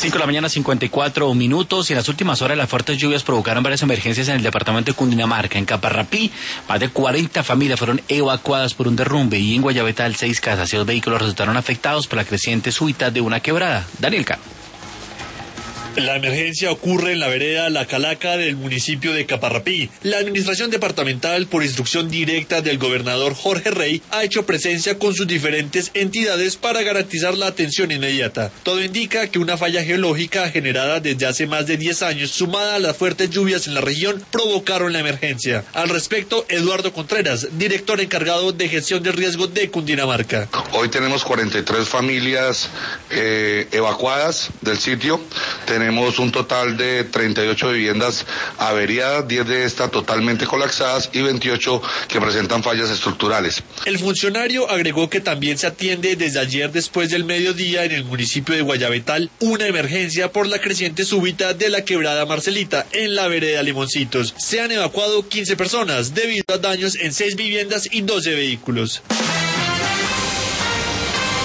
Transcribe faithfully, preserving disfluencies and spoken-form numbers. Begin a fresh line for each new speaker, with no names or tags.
cinco de la mañana, cincuenta y cuatro minutos, y en las últimas horas las fuertes lluvias provocaron varias emergencias en el departamento de Cundinamarca. En Caparrapí, más de cuarenta familias fueron evacuadas por un derrumbe, y en Guayabetal, seis casas y dos vehículos resultaron afectados por la creciente súbita de una quebrada. Daniel Cano.
La emergencia ocurre en la vereda La Calaca del municipio de Caparrapí. La administración departamental, por instrucción directa del gobernador Jorge Rey, ha hecho presencia con sus diferentes entidades para garantizar la atención inmediata. Todo indica que una falla geológica generada desde hace más de diez años, sumada a las fuertes lluvias en la región, provocaron la emergencia. Al respecto, Eduardo Contreras, director encargado de gestión de riesgo de Cundinamarca.
Hoy tenemos cuarenta y tres familias eh, evacuadas del sitio. Tenemos Tenemos un total de treinta y ocho viviendas averiadas, diez de estas totalmente colapsadas y veintiocho que presentan fallas estructurales.
El funcionario agregó que también se atiende desde ayer después del mediodía en el municipio de Guayabetal una emergencia por la creciente súbita de la quebrada Marcelita en la vereda Limoncitos. Se han evacuado quince personas debido a daños en seis viviendas y doce vehículos.